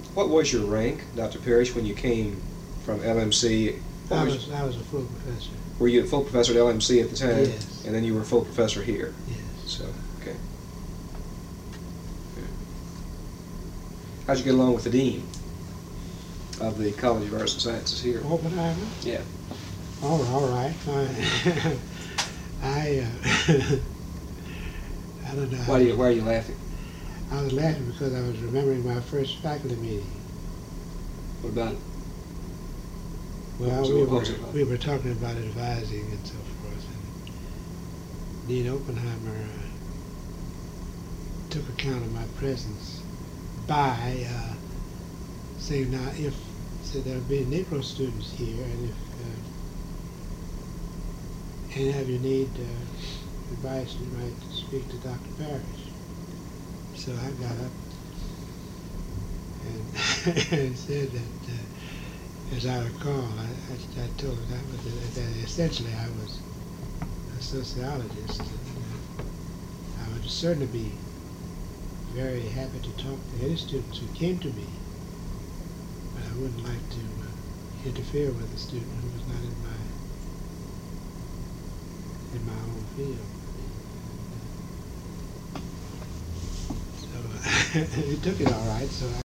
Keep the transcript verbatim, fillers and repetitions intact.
what was your rank, Doctor Parrish, when you came from L M C? I was, was I was a full professor. Were you a full professor at L M C at the time? Yes. And then you were a full professor here? Yes. So, okay. How'd you get along with the dean of the College of Arts and Sciences here? Oppenheimer? Yeah. Oh, all right. I, I, uh, I don't know. Why, do you, why are you laughing? I was laughing because I was remembering my first faculty meeting. What about it? Well, So we what were, was it about? we were talking about advising and so forth. And Dean Oppenheimer uh, took account of my presence by uh, saying, now, if said there'll be Negro students here, and if uh, any of you need uh, advice, you might speak to Doctor Parrish. So I got up and, and said that, uh, as I recall, I, I, I told her that, was, that, that essentially I was a sociologist. And, uh, I would certainly be very happy to talk to any students who came to me, but I wouldn't like to uh, interfere with a student who was not in my in my own field. So uh, he took it all right. So. I